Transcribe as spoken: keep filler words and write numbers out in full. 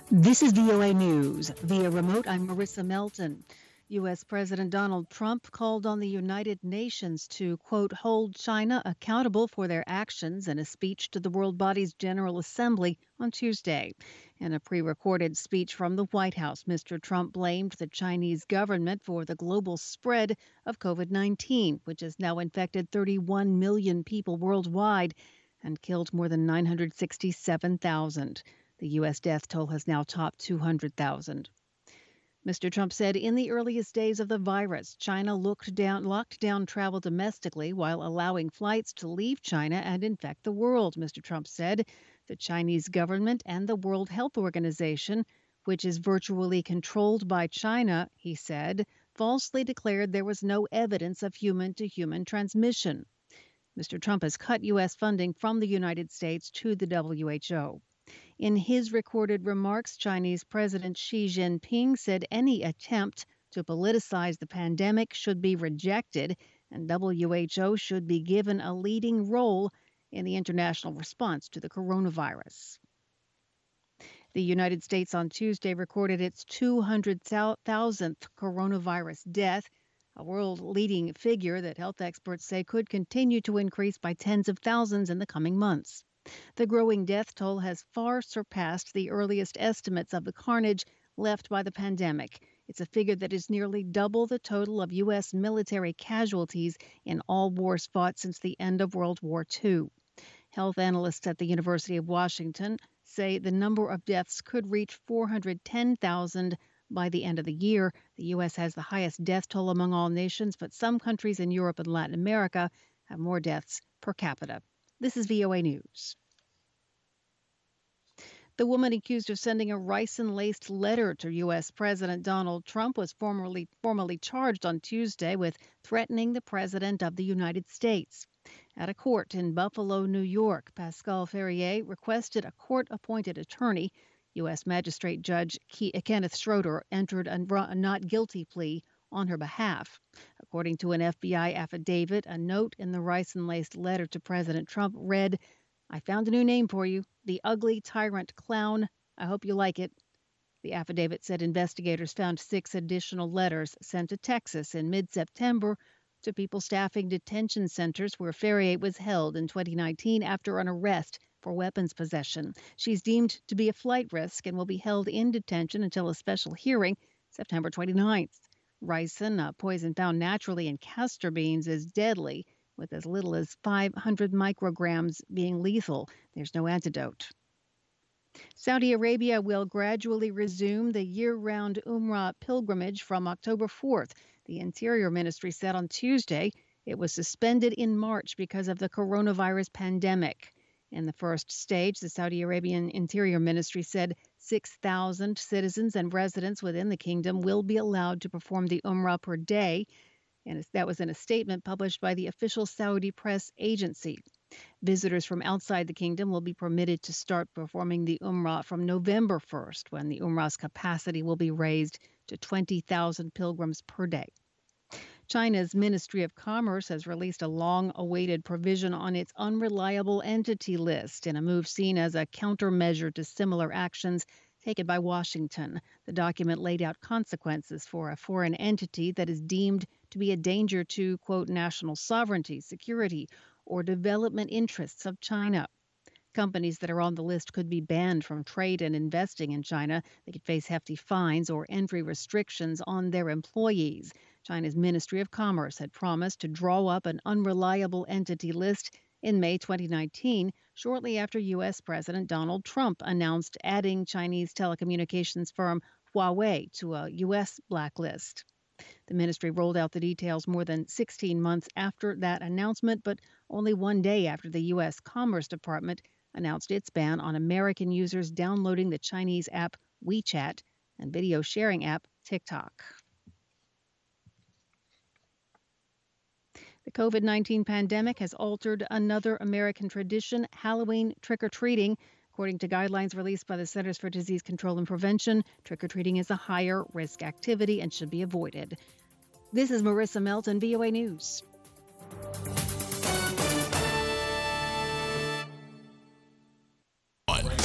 This is V O A News. Via remote, I'm Marissa Melton. U S. President Donald Trump called on the United Nations to, quote, hold China accountable for their actions in a speech to the world body's General Assembly on Tuesday. In a pre-recorded speech from the White House, Mister Trump blamed the Chinese government for the global spread of COVID nineteen, which has now infected thirty-one million people worldwide and killed more than nine hundred sixty-seven thousand. The U S death toll has now topped two hundred thousand. Mister Trump said in the earliest days of the virus, China looked down, locked down travel domestically while allowing flights to leave China and infect the world. Mister Trump said the Chinese government and the World Health Organization, which is virtually controlled by China, he said, falsely declared there was no evidence of human-to-human transmission. Mister Trump has cut U S funding from the United States to the W H O. In his recorded remarks, Chinese President Xi Jinping said any attempt to politicize the pandemic should be rejected and W H O should be given a leading role in the international response to the coronavirus. The United States on Tuesday recorded its two hundred thousandth coronavirus death, a world-leading figure that health experts say could continue to increase by tens of thousands in the coming months. The growing death toll has far surpassed the earliest estimates of the carnage left by the pandemic. It's a figure that is nearly double the total of U S military casualties in all wars fought since the end of World War Two. Health analysts at the University of Washington say the number of deaths could reach four hundred ten thousand by the end of the year. The U S has the highest death toll among all nations, but some countries in Europe and Latin America have more deaths per capita. This is V O A News. The woman accused of sending a ricin-laced letter to U S. President Donald Trump was formally, formally charged on Tuesday with threatening the President of the United States. At a court in Buffalo, New York, Pascal Ferrier requested a court-appointed attorney. U S. Magistrate Judge Kenneth Schroeder entered a not guilty plea on her behalf. According to an F B I affidavit, a note in the ricin-laced letter to President Trump read, "I found a new name for you, the ugly tyrant clown. I hope you like it." The affidavit said investigators found six additional letters sent to Texas in mid-September to people staffing detention centers where Ferrier was held in twenty nineteen after an arrest for weapons possession. She's deemed to be a flight risk and will be held in detention until a special hearing September twenty-ninth. Ricin, a poison found naturally in castor beans, is deadly, with as little as five hundred micrograms being lethal. There's no antidote. Saudi Arabia will gradually resume the year-round Umrah pilgrimage from October fourth. The Interior Ministry said on Tuesday it was suspended in March because of the coronavirus pandemic. In the first stage, the Saudi Arabian Interior Ministry said six thousand citizens and residents within the kingdom will be allowed to perform the Umrah per day. And that was in a statement published by the official Saudi press agency. Visitors from outside the kingdom will be permitted to start performing the Umrah from November first, when the Umrah's capacity will be raised to twenty thousand pilgrims per day. China's Ministry of Commerce has released a long-awaited provision on its unreliable entity list in a move seen as a countermeasure to similar actions taken by Washington. The document laid out consequences for a foreign entity that is deemed to be a danger to, quote, national sovereignty, security, or development interests of China. Companies that are on the list could be banned from trade and investing in China. They could face hefty fines or entry restrictions on their employees. China's Ministry of Commerce had promised to draw up an unreliable entity list in May twenty nineteen, shortly after U S. President Donald Trump announced adding Chinese telecommunications firm Huawei to a U S blacklist. The ministry rolled out the details more than sixteen months after that announcement, but only one day after the U S. Commerce Department announced its ban on American users downloading the Chinese app WeChat and video sharing app TikTok. The COVID nineteen pandemic has altered another American tradition, Halloween trick-or-treating. According to guidelines released by the Centers for Disease Control and Prevention, trick-or-treating is a higher risk activity and should be avoided. This is Marissa Melton, V O A News.